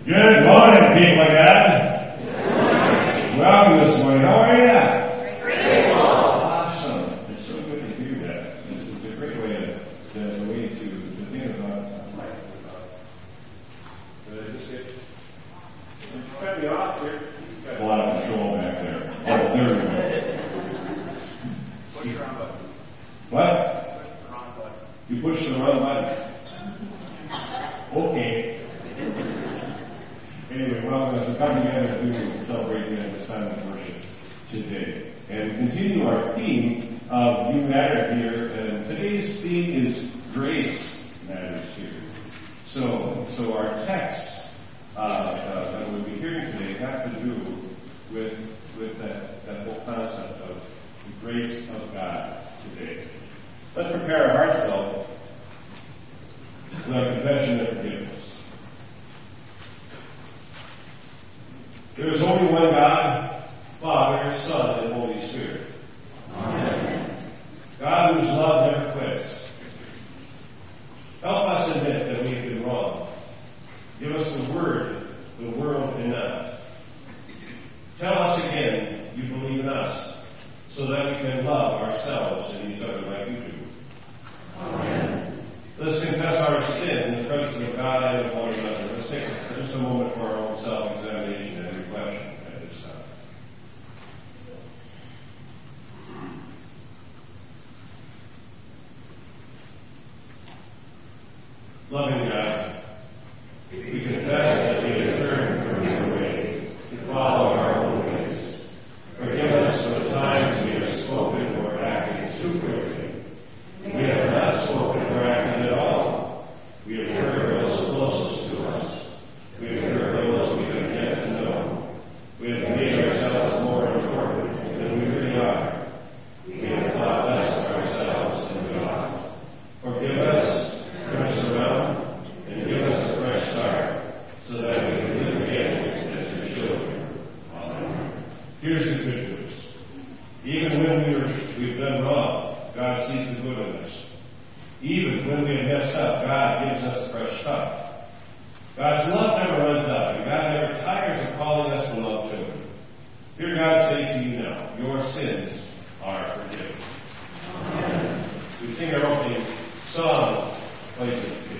Good morning, people of God. Welcome this morning. How are you? Great. Awesome. It's so good to hear that. It's a great way to think about life. Did I just get... Did you cut me off here? He's got a lot of control back there. Oh, there we go. Push the wrong button. What? Push the wrong button. You pushed the wrong button. Okay. Anyway, welcome as we come together to celebrate this time of worship today. And we continue our theme of You Matter here. And today's theme is Grace Matters Here. So our texts that we'll be hearing today have to do with that whole concept of the grace of God today. Let's prepare our hearts, though, with our confession and forgiveness. There is only one God, Father, Son, and Holy Spirit. Amen. God whose love never quits. Help us admit that we have been wrong. Give us the word the world cannot. Tell us again you believe in us, so that we can love ourselves and each other like you do. Amen. Let's confess our sin in the presence of God and of one another. Let's take just a moment for our own self-examination and reflection at this time. Loving God, we confess that we have turned from your way to follow our own ways. Forgive us for the times we have spoken or acted too quickly. We have not spoken or acted at all. We have hurt those closest to us. We have hurt those we have yet to know. We have made ourselves more important than we really are. We have thought less of ourselves than we ought. Forgive us, turn us around, and give us a fresh start, so that we can live again as your children. Amen. Here's the good news. Even when we've done wrong, God sees the good in us. Even when we have messed up, God gives us a fresh start. God's love never runs out, and God never tires of calling us beloved children. Hear God say to you now, your sins are forgiven. Amen. We sing our opening song, Place of Faith.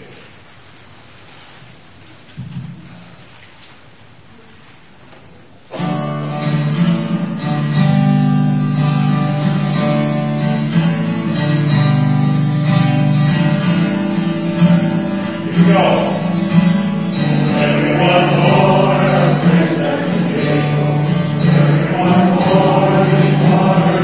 Everyone born in water,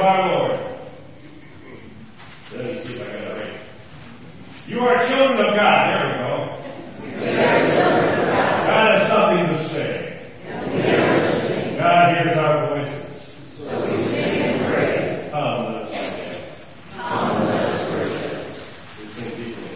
our Lord. Let me see if I got it right. You are children of God. There we go. God has something to say. God hears our voices. So we sing and pray. Come, let us pray. Come, let us worship. We sing deeply.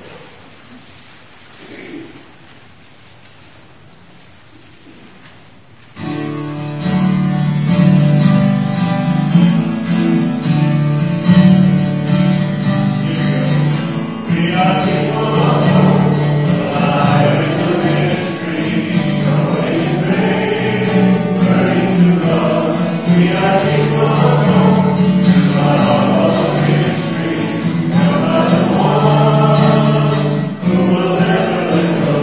We are people alive into mystery, going in faith, burning to love. We are people to love mystery, and not one who will never let go.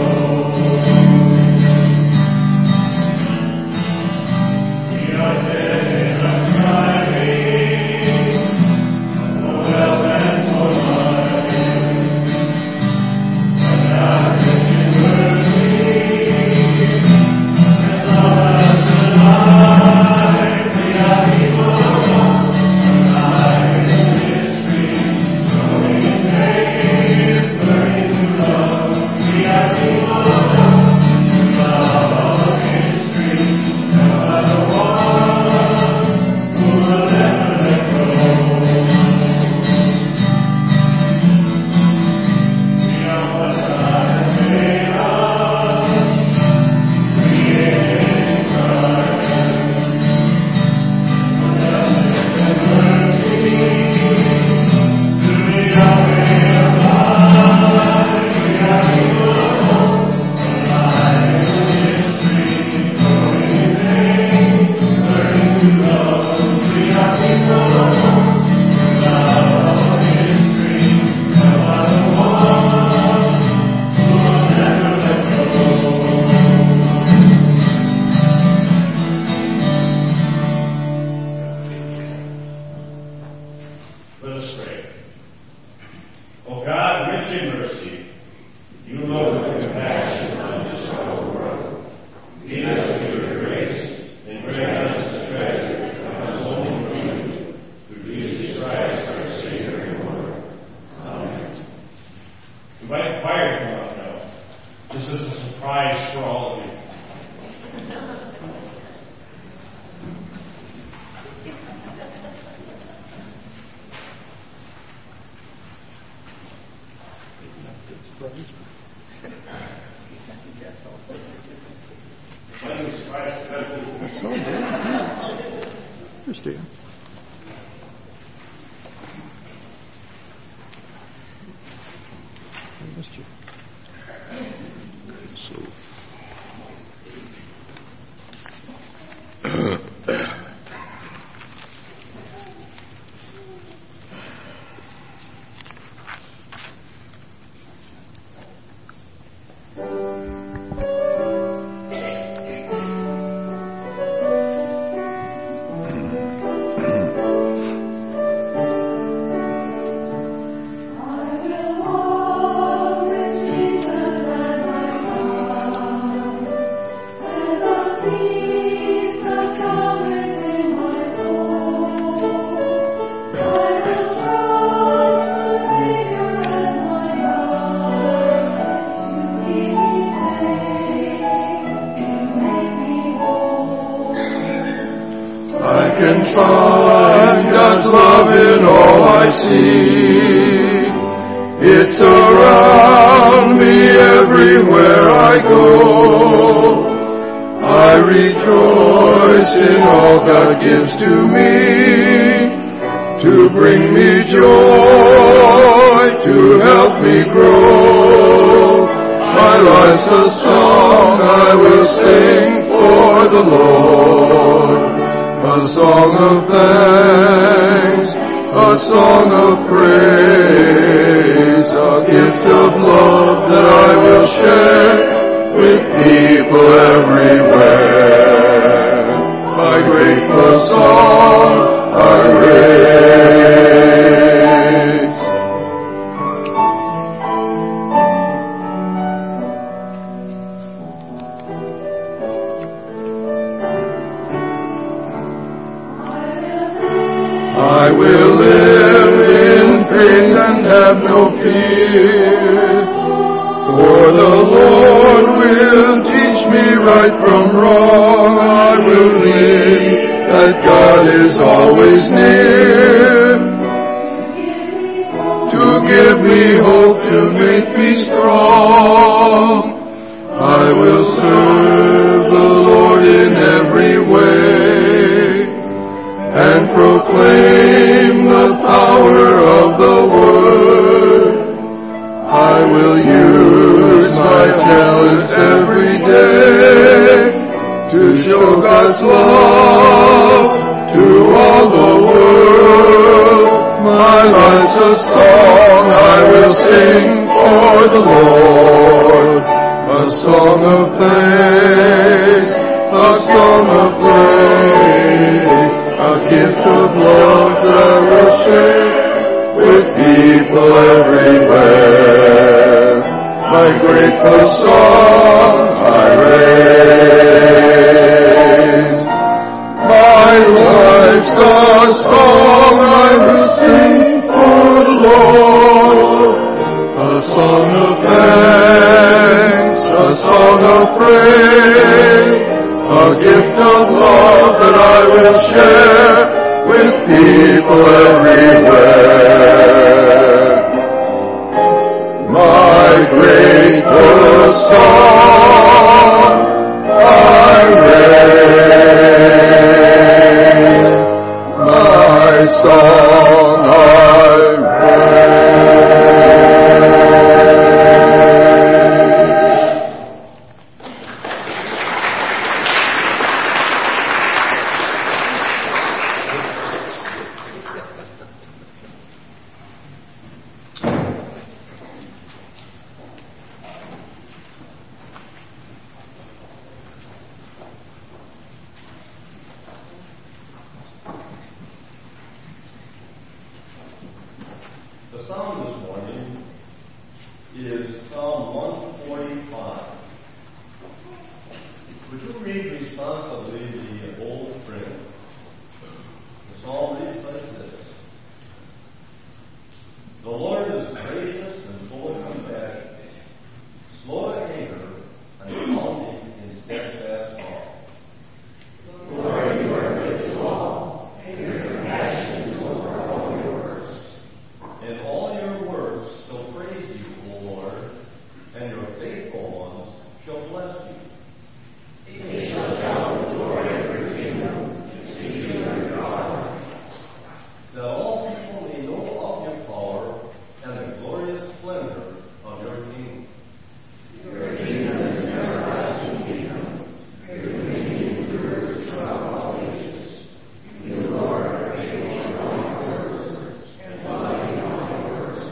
We are dead in our striving, for wealth and for money. Let us pray. O God, rich in mercy, you load with compassion on this whole world. Lead us with your grace and grant us the treasure that comes only from you, through Jesus Christ, our Savior and Lord. Amen. Invite the choir to come up now. This is a surprise for all of you. Understand. I missed you. So. can find God's love in all I see. It's around me everywhere I go. I rejoice in all God gives to me, to bring me joy, to help me grow. My life's a song I will sing for the Lord, a song of thanks, a song of praise, a gift of love that I will share with people everywhere. My grateful song I raise. I I will live in faith and have no fear. For the Lord will teach me right from wrong. I will believe that God is always near, to give me hope, to make me strong. I will serve the Lord in every way and proclaim the power of the Word. I will use my talents every day to show God's love to all the world. My life's a song I will sing for the Lord, a song of thanks, a song of praise, a gift of love that I will share with people everywhere. My grateful song I raise. My life's a song I will sing for the Lord, a song of thanks, a song of praise, a gift of love that I will share with people everywhere. My grateful song I raise, my song I The psalm this morning is Psalm 145. Would you read responsibly the old prince? The psalm reads like this. The Lord is gracious and full of compassion, slow to anger, and abounding in steadfast love. Lord, you are good to all, and your compassion is over all your works. And all your works shall praise you, O Lord, and your faithful ones shall bless you. They shall tell the glory of your kingdom, to you and your honor. That all people may know of your power and the glorious splendor of your kingdom. Your kingdom is an everlasting kingdom. Your dominion endures throughout all ages. You, Lord, are faithful in all your works, and loving in all your works.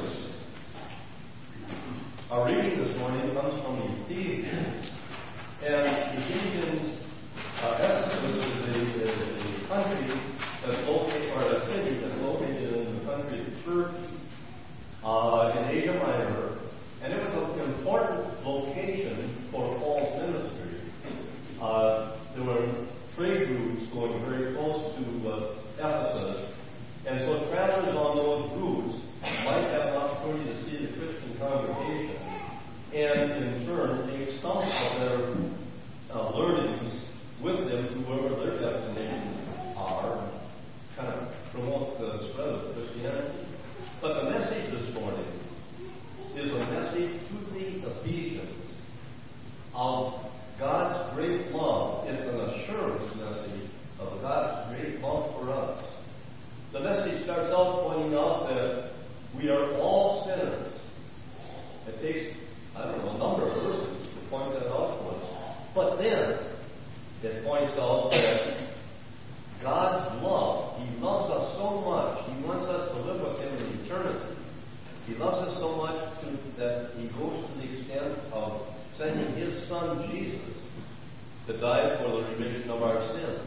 Our reading this morning comes from Ephesians. And Ephesians, Ephesus is a country that's located, or a city that's located in the country of Turkey, in Asia Minor. And it was an important location for Paul's ministry. There were trade routes going very close to Ephesus. And so travelers on those routes might have an opportunity to see the Christian congregation and in turn take some of their learnings with them to wherever their destinations are, kind of promote the spread of Christianity. But the message this morning is a message to the Ephesians of God's great love. It's an assurance message of God's great love for us. The message starts out pointing out that we are all sinners. It takes, a number of verses to point that out to us. But then, it points out that God's love, He loves us so much, He wants us to live with Him in eternity. He loves us so much that He goes to the extent of sending His Son, Jesus, to die for the remission of our sin.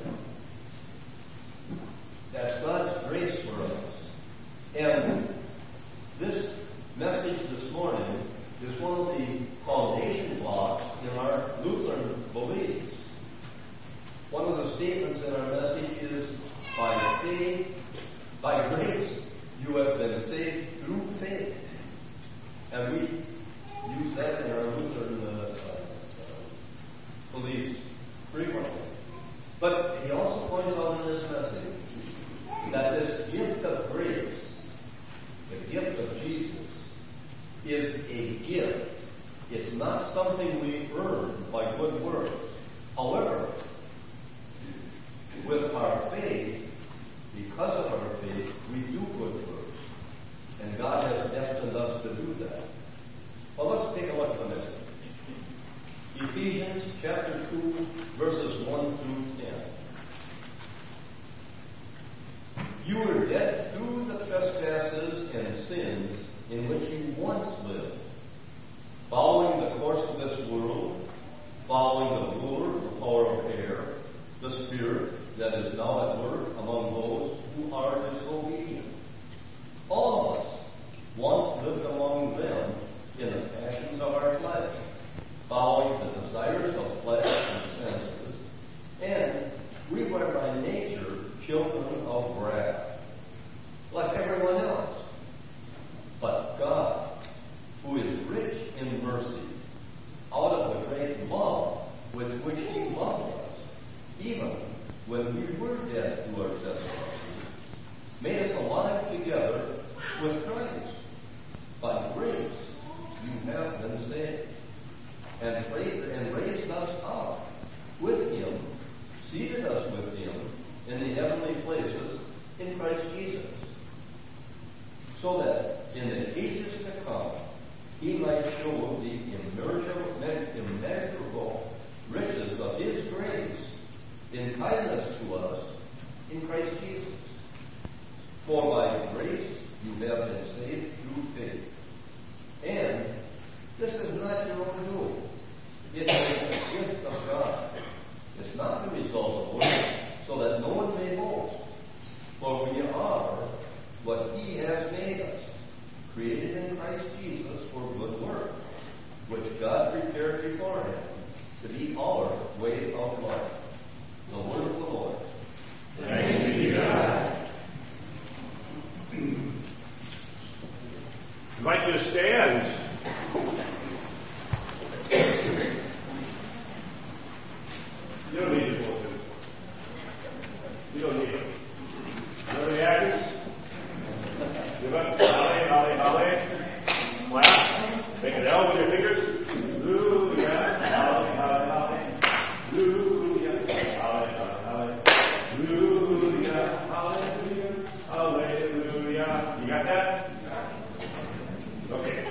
That's God's grace for us. And this message this morning is one of the foundation blocks in our Lutheran beliefs. One of the statements in our message is, by faith By grace, you have been saved through faith. And we use that in our Lutheran beliefs frequently. But he also points out in this message that this gift of grace, the gift of Jesus, is a gift. It's not something we earn by good works. However, with our faith, because of our faith, we do good works. And God has destined us to do that. Well, let's take a look at the next one. Ephesians chapter 2, verses 1 through 10. You were dead through the trespasses and sins in which you once lived, following the course of this world, following the ruler of the power of air, the spirit that is now at work among those who are disobedient. All of us once lived among them in the passions of our flesh, following the desires of flesh and senses, and we were by nature children of wrath, like everyone else. But God, who is rich in mercy, out of the great love with which He loved us, even when we were dead to our trespasses, made us alive together with Christ. By grace you have been saved, and raised us up with Him, seated us with Him in the heavenly places in Christ Jesus, so that in the ages to come He might show the immeasurable riches of His grace in kindness to us in Christ Jesus. For by grace you have been saved through faith. And this is not your own doing. It is a gift of God. It's not the result of works, so that no one may boast. For we are what He has made us, created in Christ Jesus for good work, which God prepared beforehand to be our way of life. The word of the Lord. Thanks be to God. I invite you to stand. You don't need to vote. You don't need it. Another reactions? Give up. Holly, holly, holly. Clap. Make an L with your fingers. Hallelujah. Holly, holly, holly. Hallelujah. Holly, holly, holly. Hallelujah. Hallelujah. Hallelujah. You got that? Okay.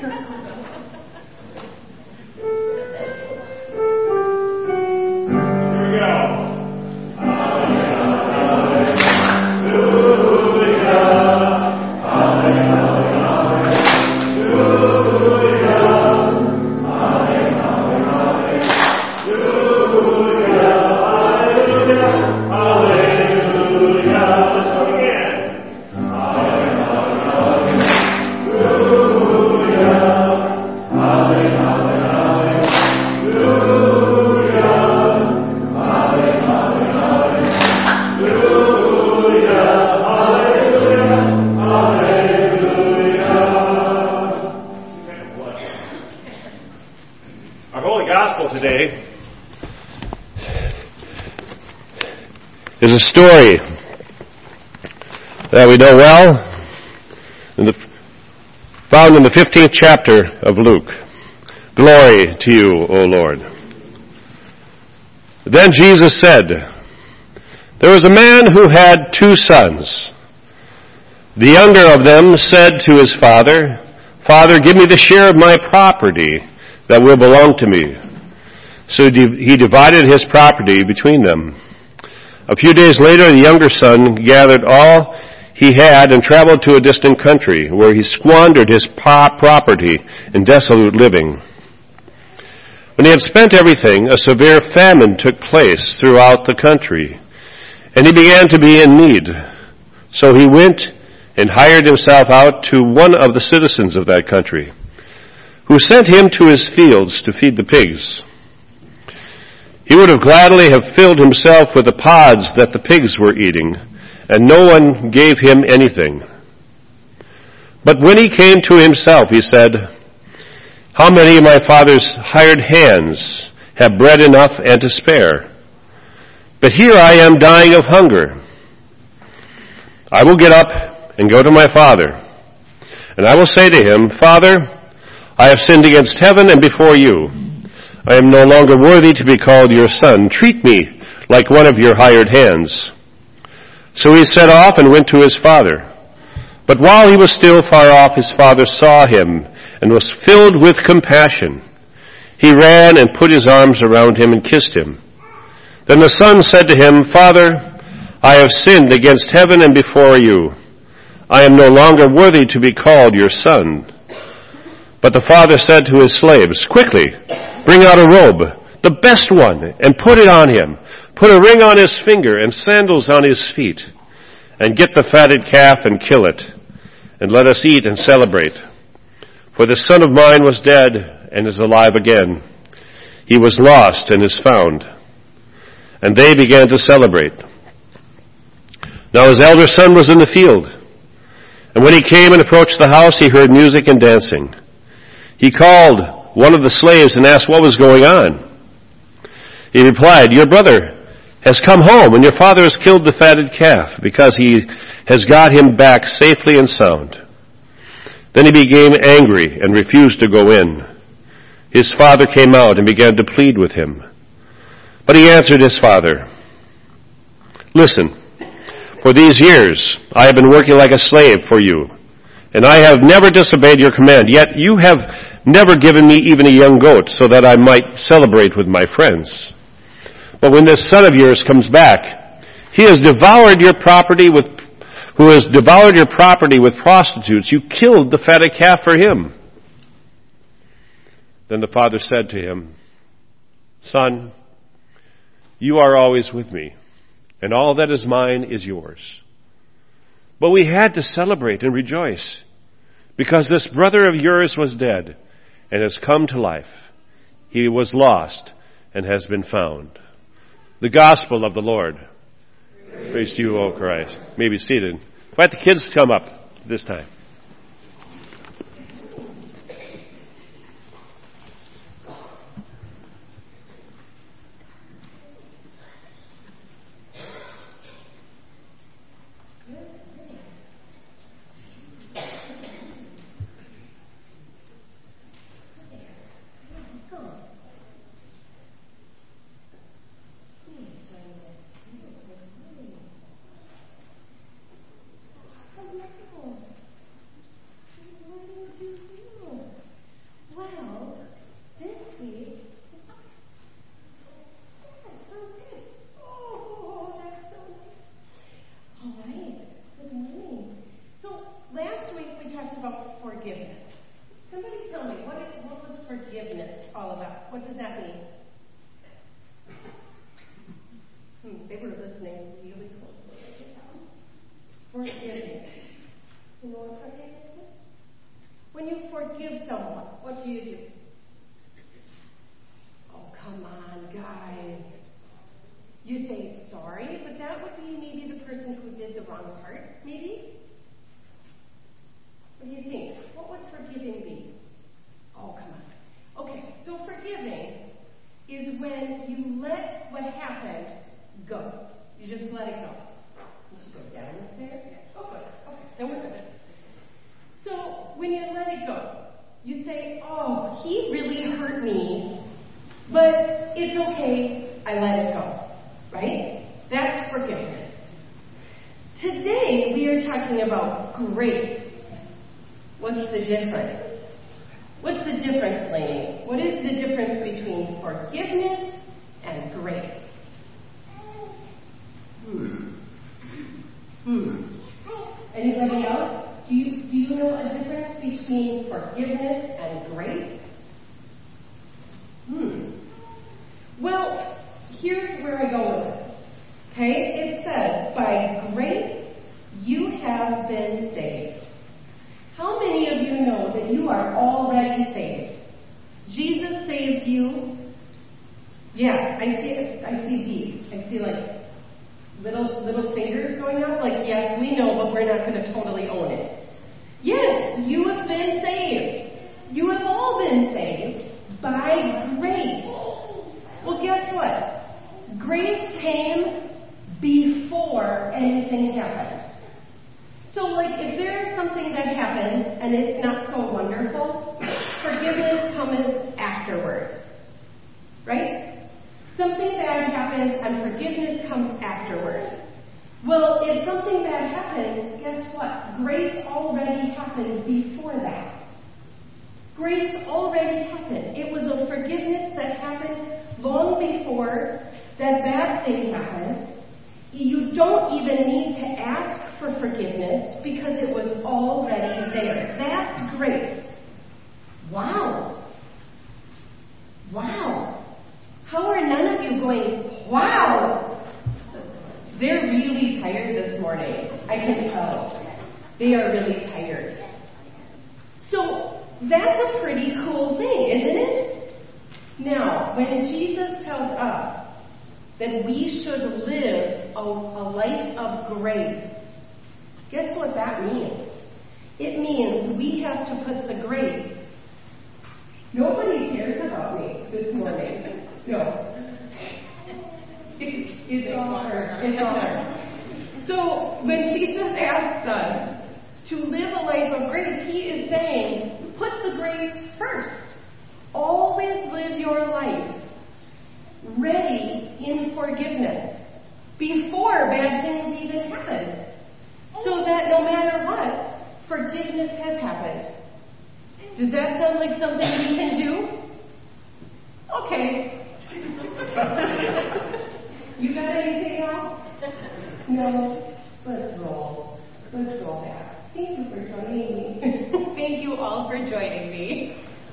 Here we go. Today is a story that we know well, found in the 15th chapter of Luke. Glory to you, O Lord. Then Jesus said, there was a man who had 2 sons. The younger of them said to his father, Father, give me the share of my property that will belong to me. So he divided his property between them. A few days later, the younger son gathered all he had and traveled to a distant country, where he squandered his property in dissolute living. When he had spent everything, a severe famine took place throughout the country, and he began to be in need. So he went and hired himself out to one of the citizens of that country, who sent him to his fields to feed the pigs. He would have gladly have filled himself with the pods that the pigs were eating, and no one gave him anything. But when he came to himself, he said, how many of my father's hired hands have bread enough and to spare? But here I am dying of hunger. I will get up and go to my father, and I will say to him, Father, I have sinned against heaven and before you. I am no longer worthy to be called your son. Treat me like one of your hired hands. So he set off and went to his father. But while he was still far off, his father saw him and was filled with compassion. He ran and put his arms around him and kissed him. Then the son said to him, Father, I have sinned against heaven and before you. I am no longer worthy to be called your son. But the father said to his slaves, quickly, bring out a robe, the best one, and put it on him. Put a ring on his finger and sandals on his feet. And get the fatted calf and kill it. And let us eat and celebrate. For this son of mine was dead and is alive again. He was lost and is found. And they began to celebrate. Now his elder son was in the field. And when he came and approached the house, he heard music and dancing. He called one of the slaves and asked what was going on. He replied, your brother has come home, and your father has killed the fatted calf, because he has got him back safely and sound. Then he became angry and refused to go in. His father came out and began to plead with him. But he answered his father, listen, for these years I have been working like a slave for you, and I have never disobeyed your command, yet you have never given me even a young goat so that I might celebrate with my friends. But when this son of yours comes back, who has devoured your property with prostitutes, you killed the fatted calf for him. Then the father said to him, Son, you are always with me, and all that is mine is yours. But we had to celebrate and rejoice, because this brother of yours was dead and has come to life. He was lost and has been found. The gospel of the Lord. Praise to you, O Christ. You may be seated. Invite the kids to come up this time. They were listening really closely, I can tell. Forgiving. You know what forgiveness is? When you forgive someone, what do? Oh, come on, guys. You say sorry, but that would be maybe the person who did the wrong part, maybe? What do you think? What would forgiving be? Oh, come on. Okay, so forgiving is when you let what happened go. You just let it go. You should go down the stairs. Oh, good. Okay, then we're good. So when you let it go, you say, oh, he really hurt me, but it's okay, I let it go. Right? That's forgiveness. Today we are talking about grace. What's the difference? What's the difference, Lainey? What is the difference between forgiveness and grace? Anybody else? Do you know a difference between forgiveness and grace? Well, here's where I go with this. Okay? It says, by grace you have been saved. How many of you know that you are already saved? Jesus saved you. Yeah, I see these. I see like little fingers going up? Like, yes, we know, but we're not going to totally own it. Yes, you have been saved. You have all been saved by grace. Well, guess what? Grace came before anything happened. So, like, if there is something that happens and it's not so wonderful, forgiveness comes afterward. Right? Something bad happens and forgiveness comes afterward. Well, if something bad happens, guess what? Grace already happened before that. Grace already happened. It was a forgiveness that happened long before that bad thing happened. You don't even need to ask for forgiveness because it was already there. That's grace. Wow. Wow. How are none of you going, wow? They're really tired this morning. I can tell. They are really tired. So that's a pretty cool thing, isn't it? Now, when Jesus tells us that we should live a life of grace, guess what that means? It means we have to put the grace. Nobody cares about me this morning. No. It's all her. It's all her. So when Jesus asks us to live a life of grace, he is saying, put the grace first. Always live your life ready in forgiveness before bad things even happen, so that no matter what, forgiveness has happened. Does that sound like something we can do? Okay. You got anything else? No? Let's roll. Let's roll back. Thank you for joining me. Thank you all for joining me.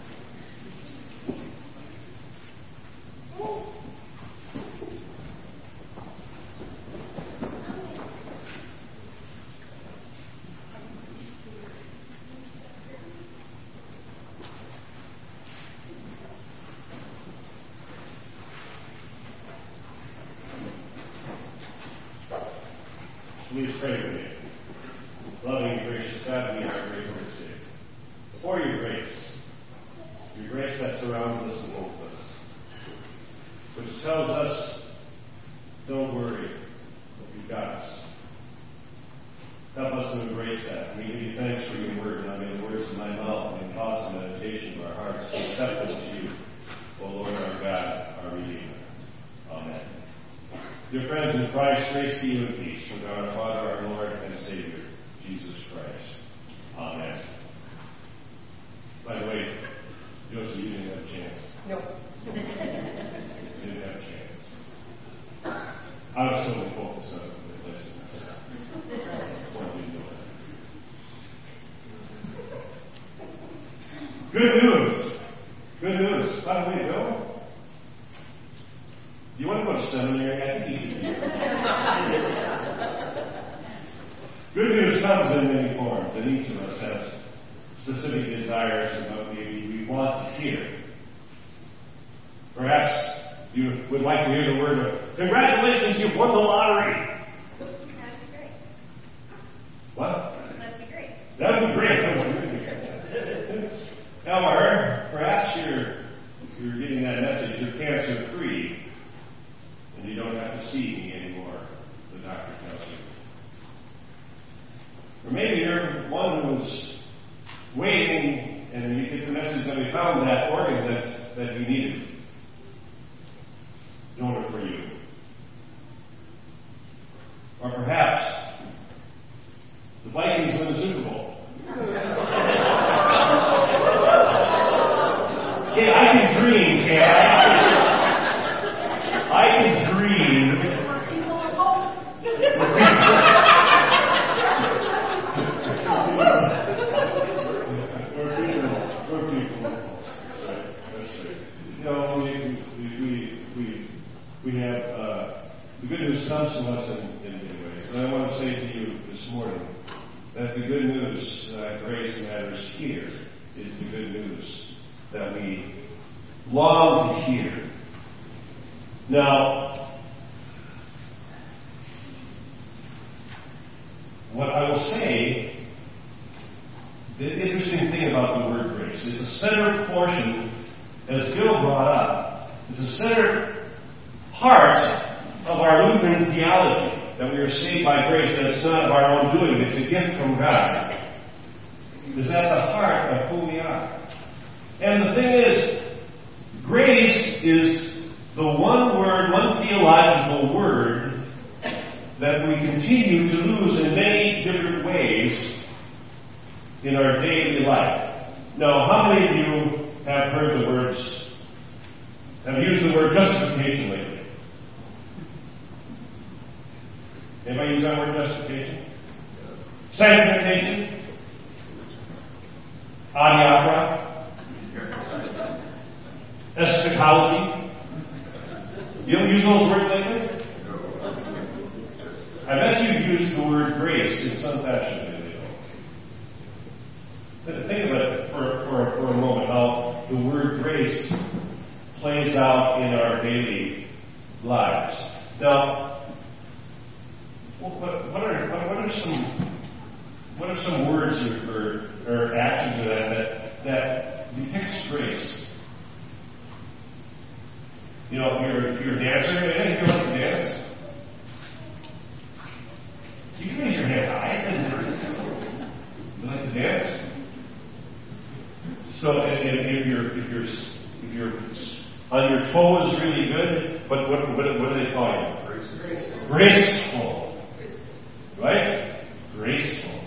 Please pray with me. Loving and gracious God, we are grateful to see for your grace that surrounds us and holds us, which tells us, don't worry, you've got us. Help us to embrace that. We give you thanks for your word, and may the words of my mouth and thoughts and meditation of our hearts be acceptable to you, O Lord our God, our Redeemer. Amen. Dear friends in Christ, grace to you and peace from God our Father, our Lord and Savior, Jesus Christ. Amen. By the way, Joseph, you didn't have a chance. No. You didn't have a chance. I was totally focused on replacing myself. Good news. Good news. By the way, Bill, do you want to go to seminary? I think you should do that. Good news comes in many forms, and each of us has specific desires about what we want to hear. Perhaps you would like to hear the word of, congratulations, you've won the lottery. That'd be great. What? That'd be great. That would be great. Or perhaps you're getting that message, you're cancer free, and you don't have to see me anymore, the doctor tells you. Or maybe you're one who's waiting, and you get the message that we found that organ that you needed. Donor for you. Or perhaps the Vikings win the Super Bowl. Yeah, I can dream, can't I? I can dream. We're people. That's right. No, we have the good news comes to us in many ways. And I want to say to you this morning that the good news that grace matters here is the good news that we long to hear. Now, the interesting thing about the word grace. It's a center portion, as Bill brought up. It's a center part of our Lutheran theology, that we are saved by grace, that it's not of our own doing, it's a gift from God. It's at the heart of who we are. And the thing is, grace is the one word, one theological word that we continue to lose in many different ways in our daily life. Now, how many of you have heard the words, have used the word justification lately? Anybody use that word justification? Sanctification? Adiaphora? Eschatology? You haven't used those words lately? I bet you've used the word grace in some fashion lately. Think of it for a moment, how the word grace plays out in our daily lives. Now, what are some words or actions that depicts grace? You know, if you're a dancer, if you like to dance, you can raise your hand high. You like to dance? So if you're on your toes really good, what do they call you? Graceful. Right? Graceful.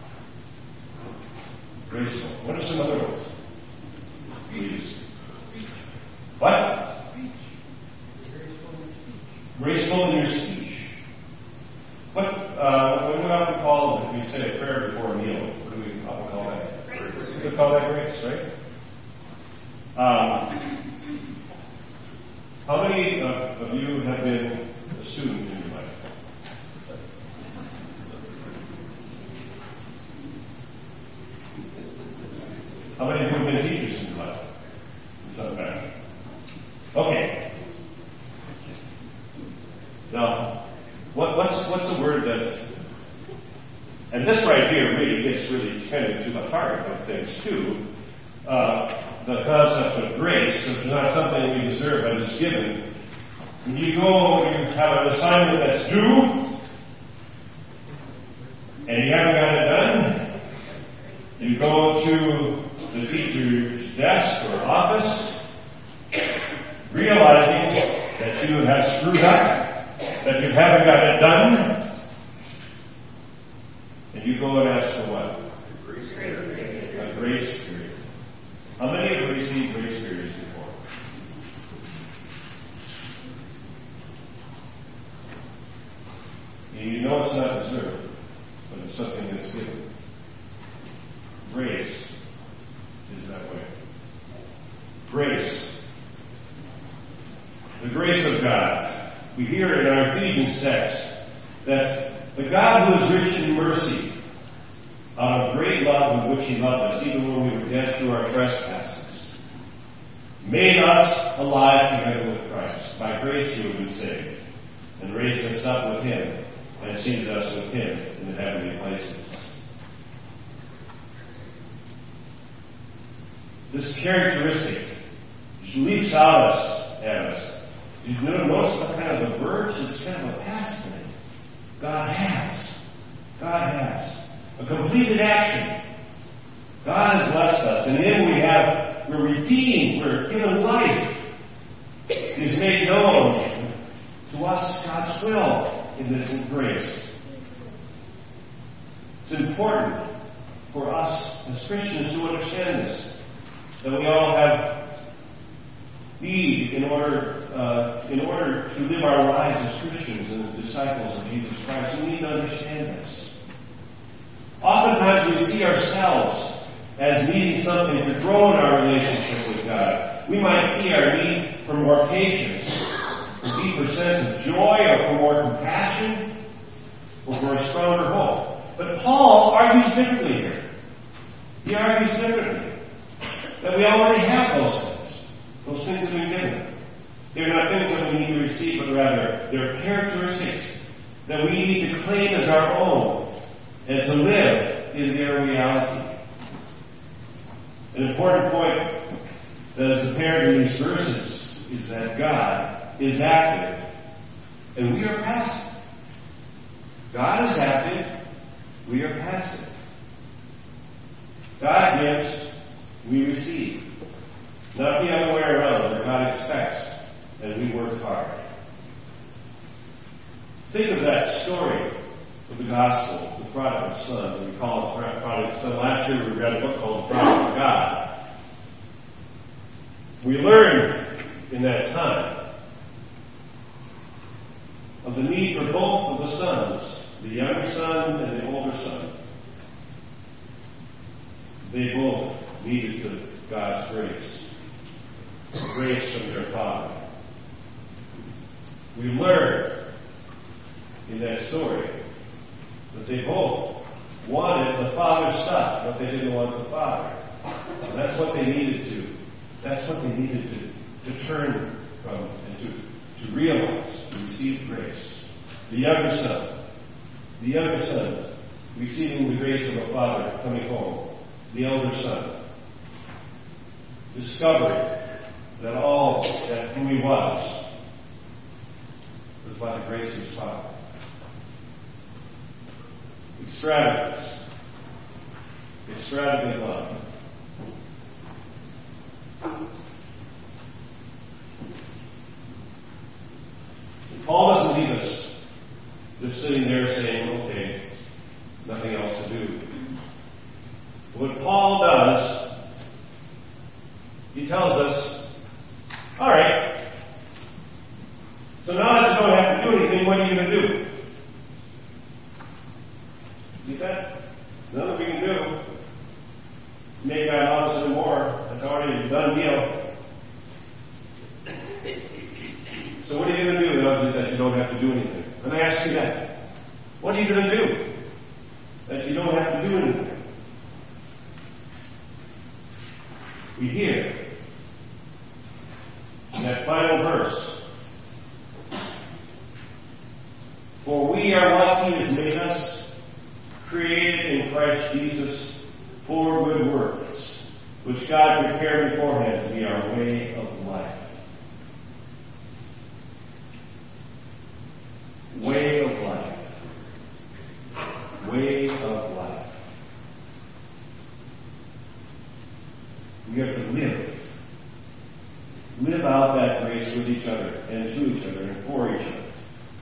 Graceful. What are some other ones we use? What? Graceful in your speech. What do we often call it if we say a prayer before a meal? What do we often call that? We call that grace, right? How many of you have been a student in your life? How many of you have been teachers in your life? In some fashion. Okay. Now, what's a word that, and this right here really gets kind of to the heart of things too. The concept of grace. It's not something we deserve, but it's given. When you go, you have an assignment that's due, and you haven't got it done. You go to the teacher's desk or office, realizing that you have screwed up, that you haven't got it done, and you go and ask for what? A grace period. How many have received grace periods before? You know it's not deserved, but it's something that's given. Grace is that way. Grace. The grace of God. We hear in our Ephesians text that the God who is rich in mercy, out of great love with which He loved us, even when we were dead through our trespasses, made us alive together with Christ. By grace you have been saved, and raised us up with Him, and seated us with Him in the heavenly places. This characteristic leaps out at us. Did you notice what kind of the verbs? It's kind of a past thing. God has. God has. A completed action. God has blessed us. In Him we're redeemed. We're given life. It is made known to us God's will in this grace. It's important for us as Christians to understand this. That we all have need in order to live our lives as Christians and as disciples of Jesus Christ. We need to understand this. Oftentimes we see ourselves as needing something to grow in our relationship with God. We might see our need for more patience, for a deeper sense of joy, or for more compassion, or for a stronger hope. But Paul argues differently here. He argues differently. That we already have those things. Those things have been given. They're not things that we need to receive, but rather they're characteristics that we need to claim as our own and to live in their reality. An important point that is apparent in these verses is that God is active and we are passive. God is active, we are passive. God gives, we receive. Not the other way around, where God expects and we work hard. Think of that story of the gospel, the prodigal son. We call it prodigal son. Last year we read a book called The Prodigal God. We learned in that time of the need for both of the sons, the younger son and the older son. They both needed God's grace, grace from their father. We learn in that story that they both wanted the father's stuff, but they didn't want the father. And that's what they needed to. That's what they needed to turn from and to realize, to receive grace. The younger son, receiving the grace of a father coming home. The elder son, discovering that who he was by the grace of his father. Extravagant love. And Paul doesn't leave us just sitting there saying, okay, nothing else to do. What Paul does, he tells us, all right, so now that you don't have to do anything, what are you going to do? Get that? Nothing we can do. Make God love us anymore. That's already a done deal. So what are you going to do that you don't have to do anything? Let me ask you that. What are you going to do that you don't have to do anything? We hear in that final verse, for we are what He has made us, created in Christ Jesus for good works, which God prepared beforehand to be our way of life. Way of life. Way of life. We have to live out that grace with each other and to each other and for each other.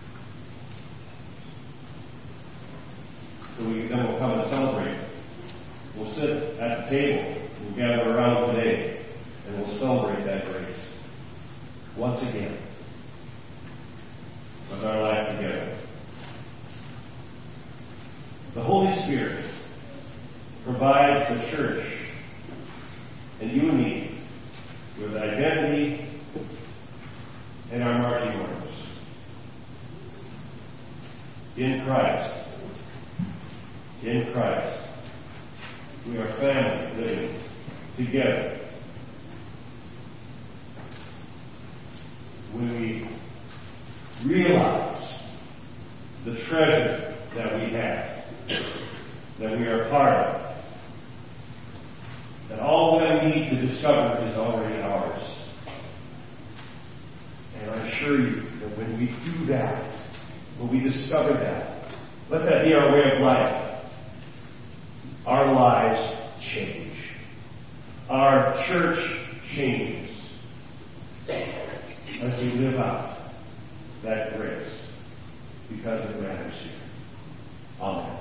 So then we'll come and celebrate. We'll sit at the table, we'll gather around today, and we'll celebrate that grace once again with our life together. The Holy Spirit provides the church and you and me with identity and our marching orders. In Christ, we are family living together. When we realize the treasure that we have, that we are part of, that all that we need to discover is already ours. And I assure you that when we do that, when we discover that, let that be our way of life. Our lives change. Our church changes as we live out that grace because it matters here. Amen.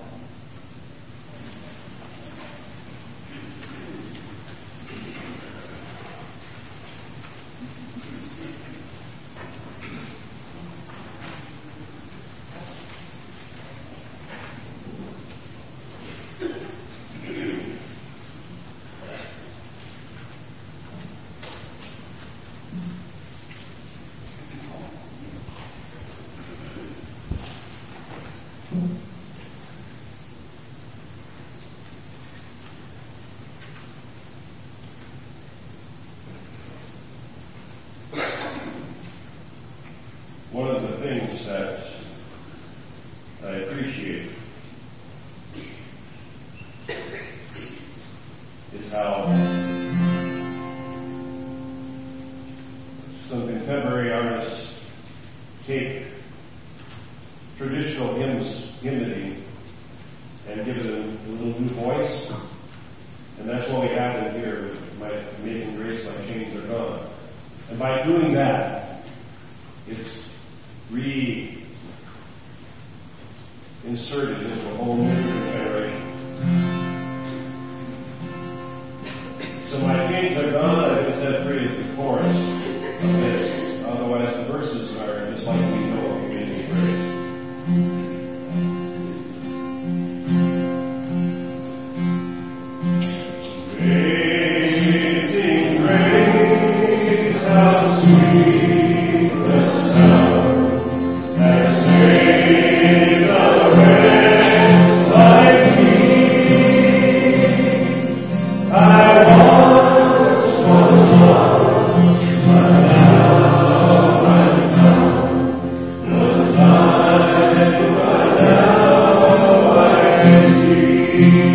One of the things that I appreciate is how original hymnody and give it a little new voice. And that's what we have in here. My Amazing Grace, my chains are gone. And by doing that, it's reinserted into a whole new generation. So my chains are gone, I just said three is the chorus of this. Otherwise the verses are just like we know of Amazing Grace. Amazing grace, how sweet the sound that saved a wretch like me. I once was lost, but now I'm found. Was blind, but now I see.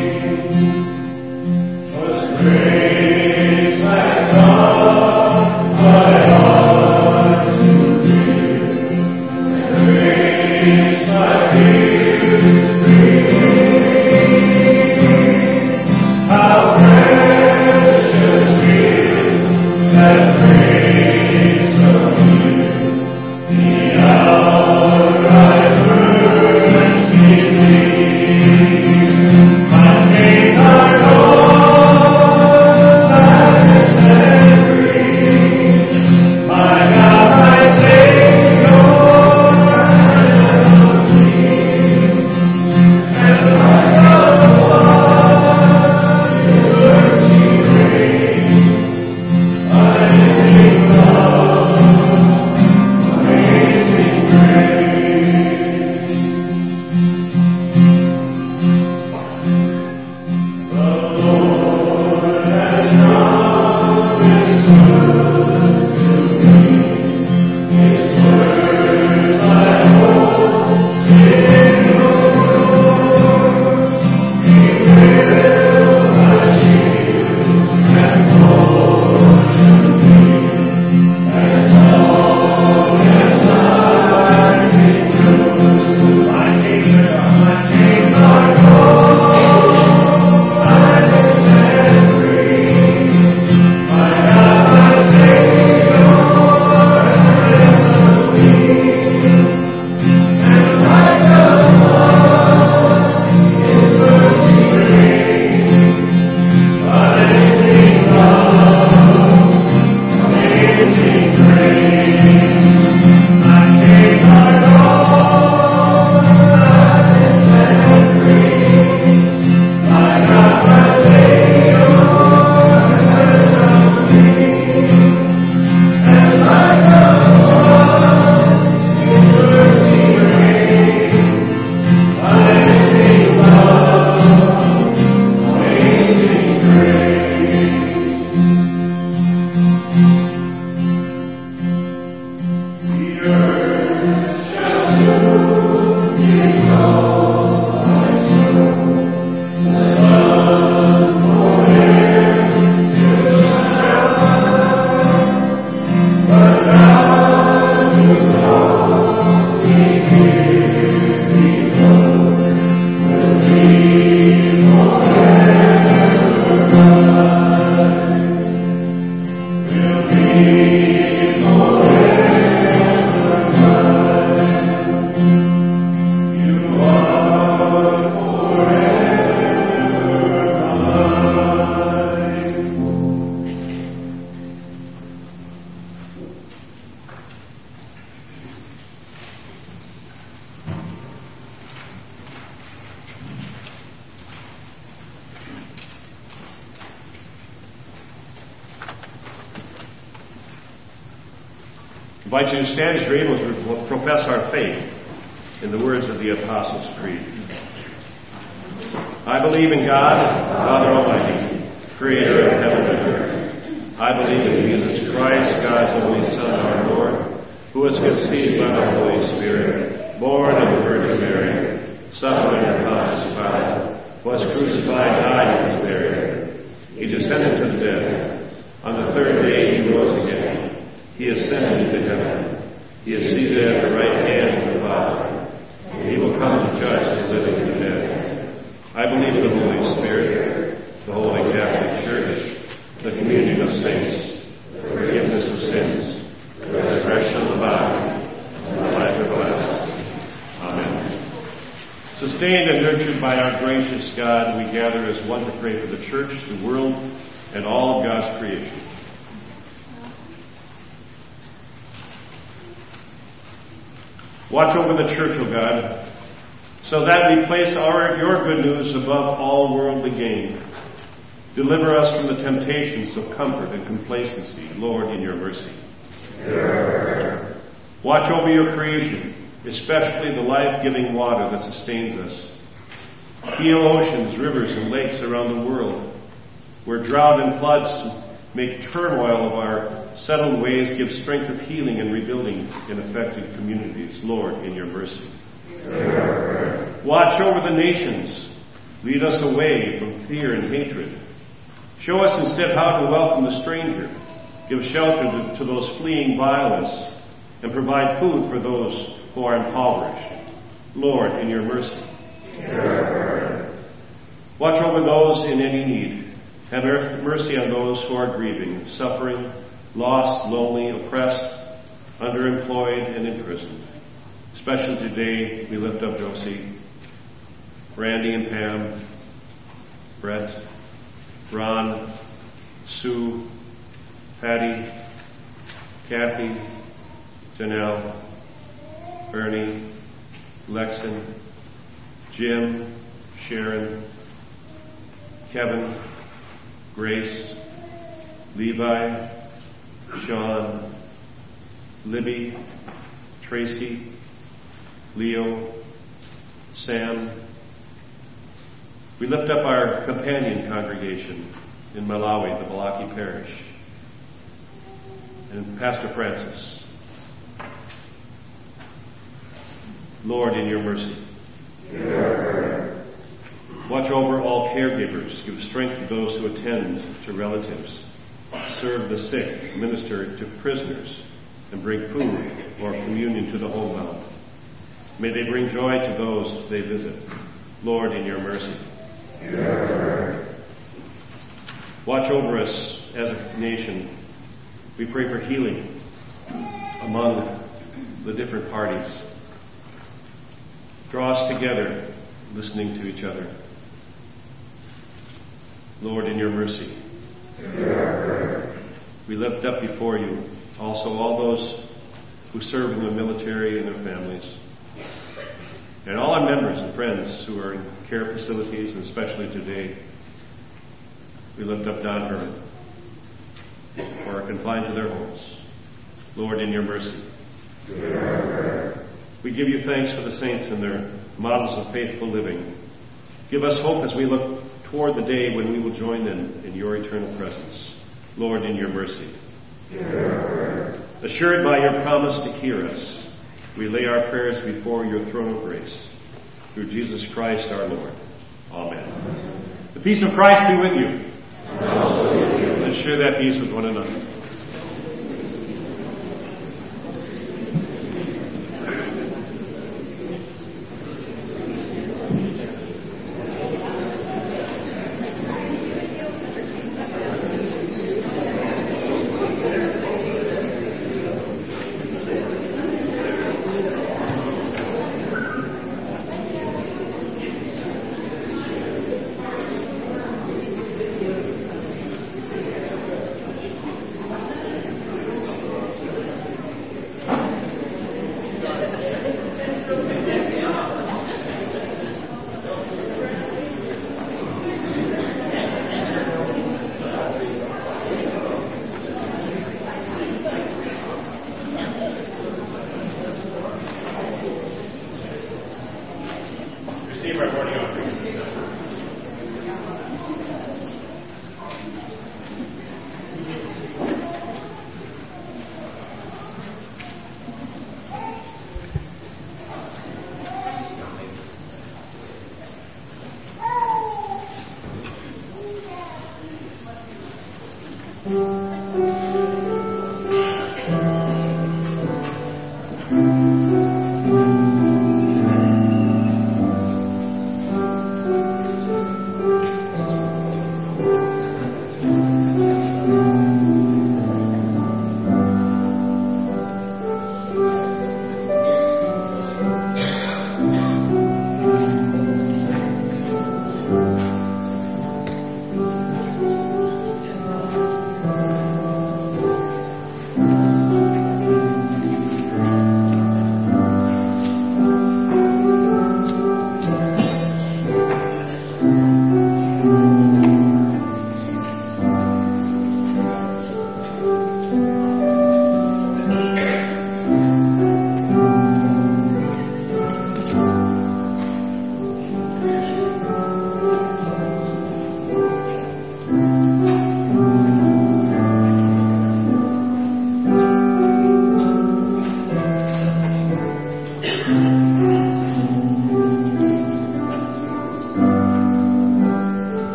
Grace has taught my heart to live. Grace my fears relieve. How precious is that grace of you, the hour I first believed. My days are gone. I invite you to stand as you're able to profess our faith in the words of the Apostles' Creed. I believe in God, Father Almighty, creator of heaven and earth. I believe in Jesus Christ, God's only Son, our Lord, who was conceived by the Holy Spirit, born of the Virgin Mary, suffered under Pontius Pilate, was crucified, died, and was buried. He descended to the dead. On the third day he rose again. He ascended into heaven. He is seated at the right hand of the Father. He will come Holy Spirit, the Holy Catholic Church, the communion of saints, the forgiveness of sins, the resurrection of the body, and the life everlasting. Amen. Sustained and nurtured by our gracious God, we gather as one to pray for the church, the world, and all of God's creation. Watch over the church, O God, so that we place your good news above all worldly gain. Deliver us from the temptations of comfort and complacency, Lord, in your mercy. Yeah. Watch over your creation, especially the life-giving water that sustains us. Heal oceans, rivers, and lakes around the world, where drought and floods make turmoil of our settled ways, give strength of healing and rebuilding in affected communities, Lord, in your mercy. Yeah. Watch over the nations. Lead us away from fear and hatred. Show us instead how to welcome the stranger, give shelter to those fleeing violence, and provide food for those who are impoverished. Lord, in your mercy. Yeah. Watch over those in any need. Have mercy on those who are grieving, suffering, lost, lonely, oppressed, underemployed, and imprisoned. Especially today, we lift up Josie, Randy and Pam, Brett, Ron, Sue, Patty, Kathy, Janelle, Ernie, Lexon, Jim, Sharon, Kevin, Grace, Levi, Sean, Libby, Tracy, Leo, Sam. We lift up our companion congregation in Malawi, the Balaki Parish, and Pastor Francis. Lord, in your mercy. Yeah. Watch over all caregivers. Give strength to those who attend to relatives, serve the sick, minister to prisoners, and bring food or communion to the homebound. May they bring joy to those they visit. Lord, in your mercy. Yeah. Watch over us as a nation. We pray for healing among the different parties. Draw us together, listening to each other. Lord, in your mercy. Yeah. We lift up before you also all those who serve in the military and their families, and all our members and friends who are in care facilities, and especially today, we lift up Don Herman, who are confined to their homes. Lord, in your mercy. Yeah. We give you thanks for the saints and their models of faithful living. Give us hope as we look toward the day when we will join them in your eternal presence. Lord, in your mercy. Yeah. Assured by your promise to hear us, we lay our prayers before your throne of grace. Through Jesus Christ our Lord. Amen. The peace of Christ be with you. Let's share that peace with one another.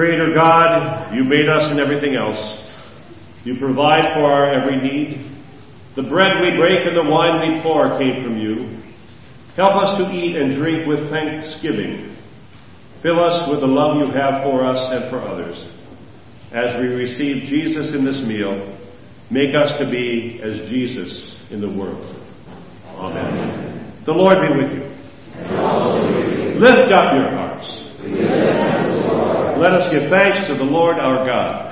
Creator God, you made us and everything else. You provide for our every need. The bread we break and the wine we pour came from you. Help us to eat and drink with thanksgiving. Fill us with the love you have for us and for others. As we receive Jesus in this meal, make us to be as Jesus in the world. Amen. The Lord be with you. Lift up your hearts. Let us give thanks to the Lord our God.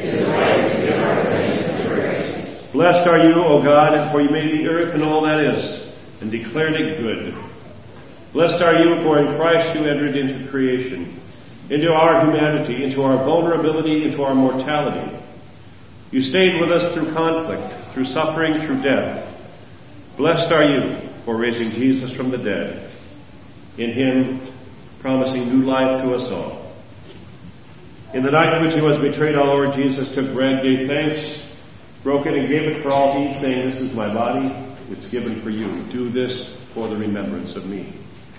Blessed are you, O God, for you made the earth and all that is, and declared it good. Blessed are you, for in Christ you entered into creation, into our humanity, into our vulnerability, into our mortality. You stayed with us through conflict, through suffering, through death. Blessed are you for raising Jesus from the dead, in him promising new life to us all. In the night in which he was betrayed, our Lord Jesus took bread, gave thanks, broke it, and gave it for all to eat, saying, "This is my body, it's given for you. Do this for the remembrance of me."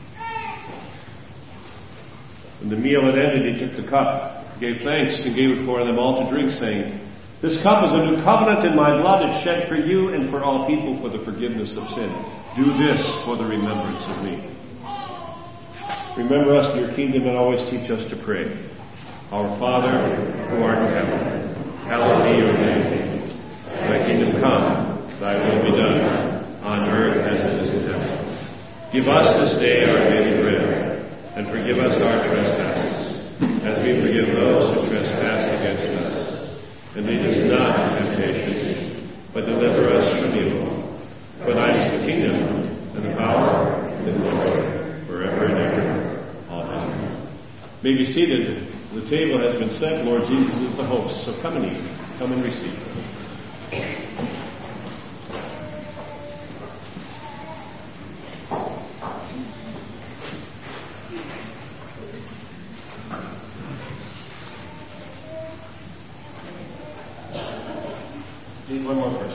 When the meal had ended, he took the cup, gave thanks, and gave it for them all to drink, saying, "This cup is a new covenant in my blood. It's shed for you and for all people for the forgiveness of sin. Do this for the remembrance of me." Remember us in your kingdom and always teach us to pray. Our Father, who art in heaven, hallowed be your name. Thy kingdom come, thy will be done, on earth as it is in heaven. Give us this day our daily bread, and forgive us our trespasses, as we forgive those who trespass against us. And lead us not into temptation, but deliver us from evil. For thine is the kingdom, and the power, and the glory, forever and ever. Amen. May be seated. The table has been set. Lord Jesus is the host. So come and eat. Come and receive. Need one more person.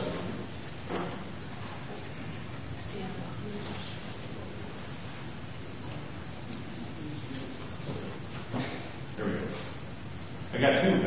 There we go. I got two.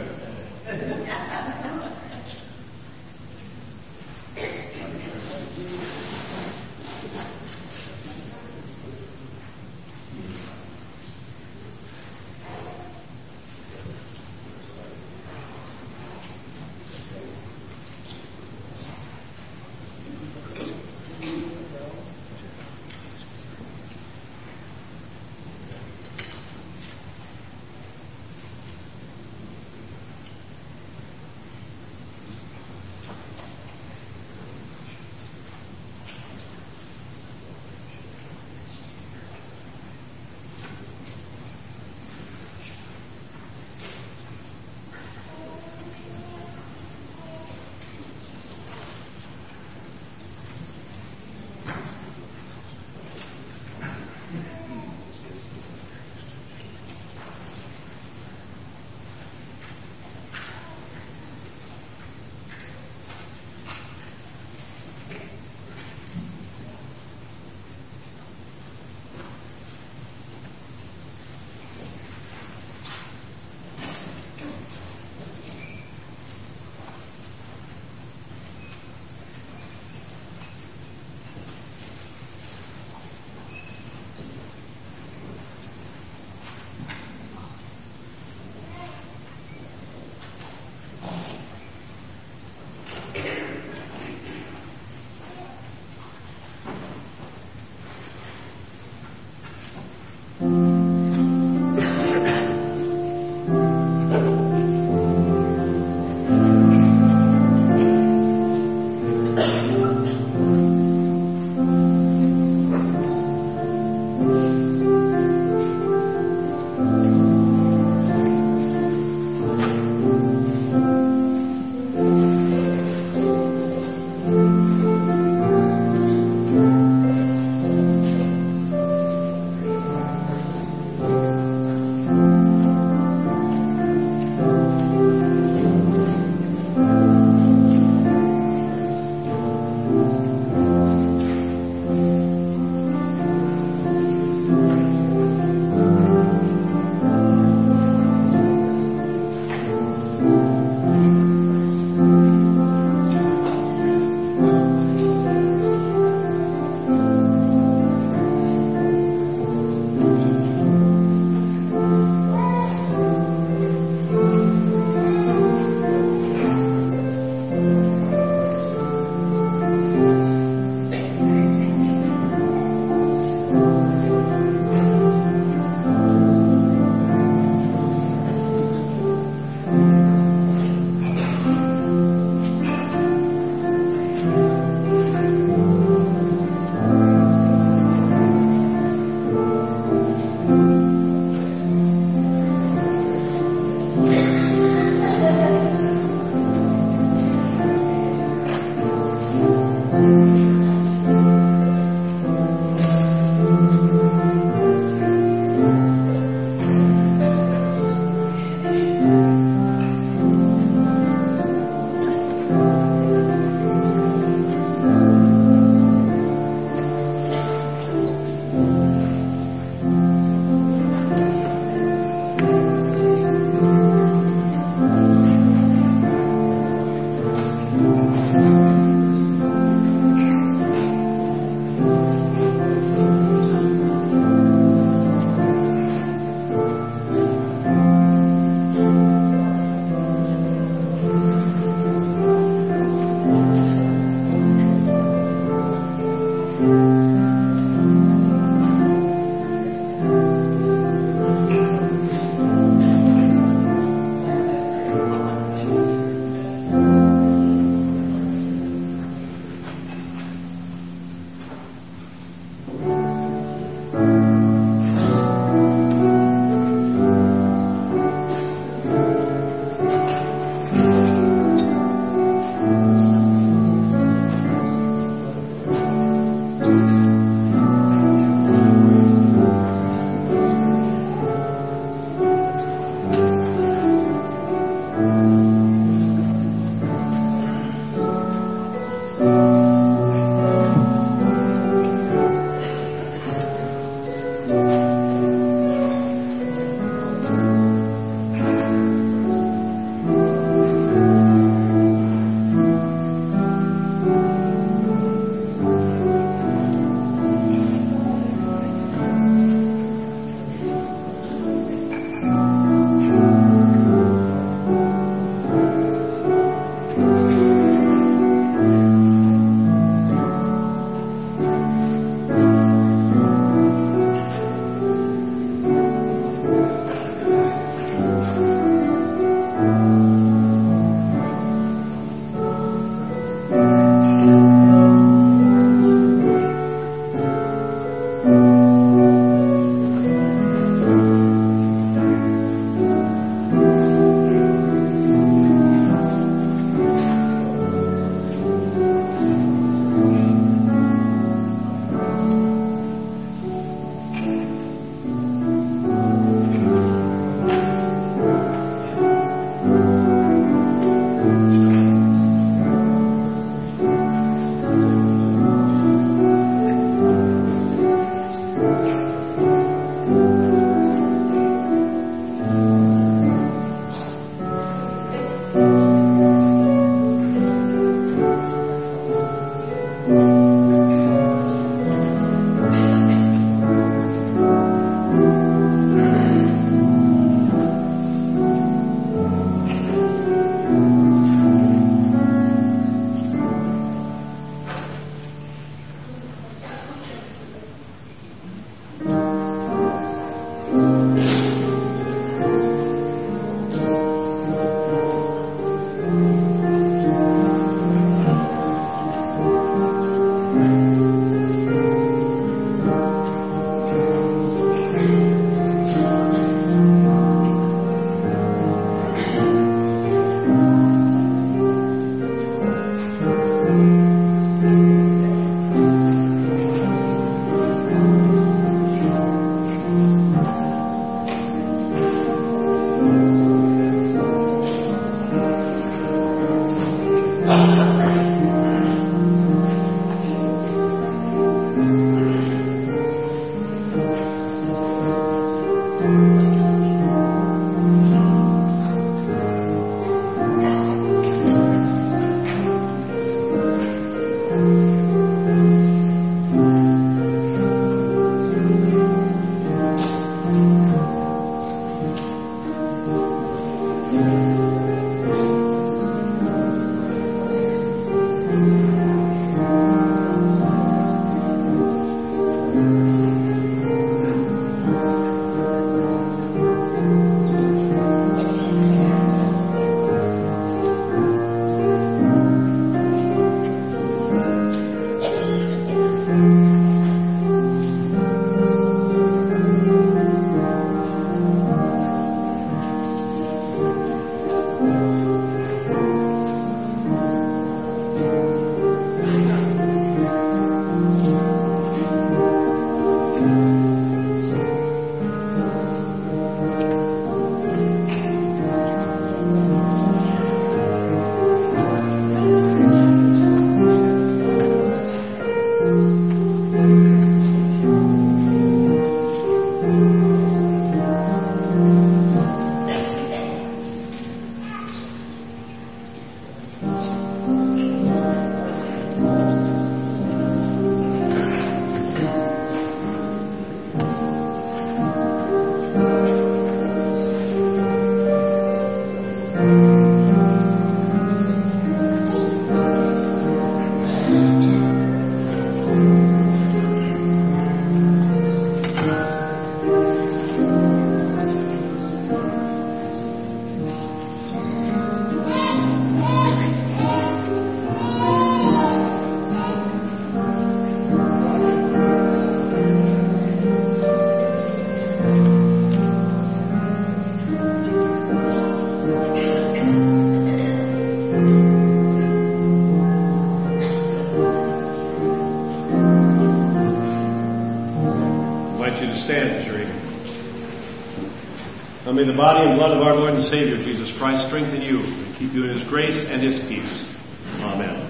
Now may the body and blood of our Lord and Savior Jesus Christ strengthen you and keep you in His grace and His peace. Amen.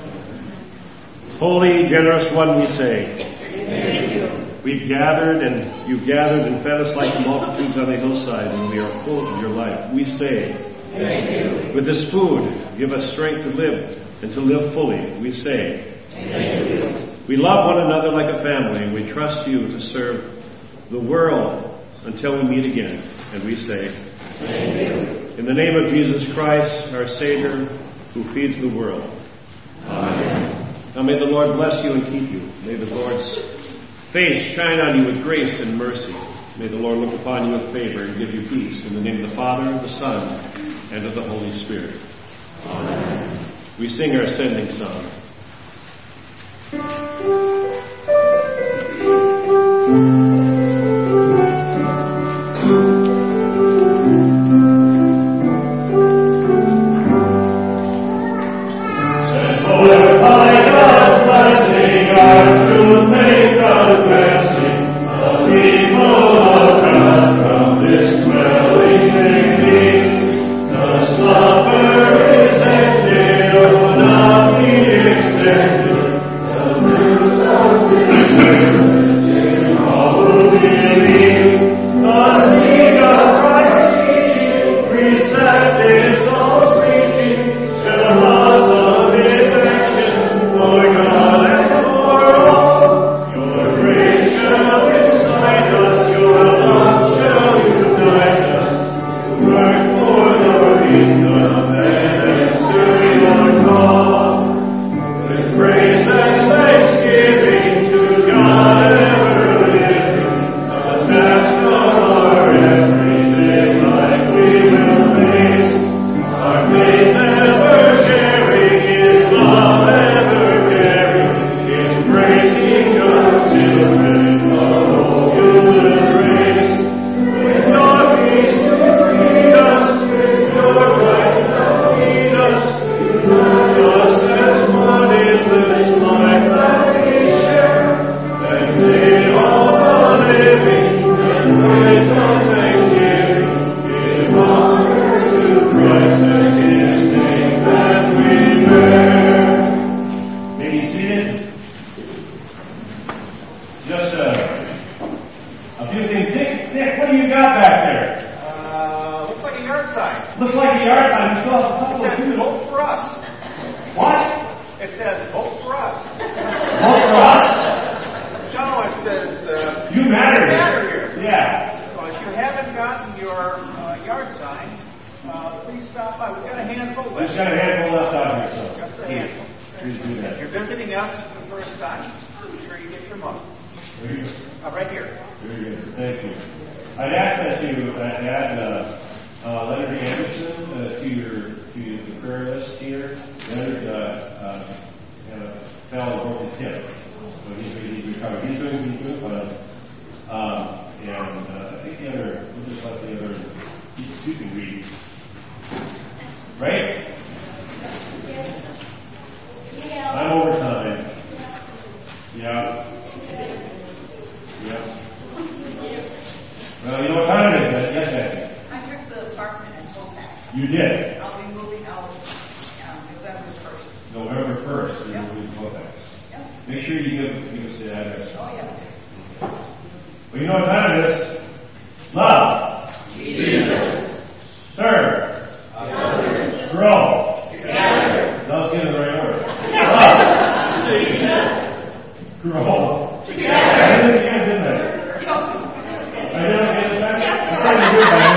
Holy, generous one, we say, thank you. We've gathered and you've gathered and fed us like the multitudes on the hillside, and we are full of your life. We say, thank you. With this food, give us strength to live and to live fully. We say, thank you. We love one another like a family, and we trust you to serve the world until we meet again. And we say, thank you. In the name of Jesus Christ, our Savior, who feeds the world. Amen. Now may the Lord bless you and keep you. May the Lord's face shine on you with grace and mercy. May the Lord look upon you with favor and give you peace. In the name of the Father, of the Son, and of the Holy Spirit. Amen. We sing our sending song. I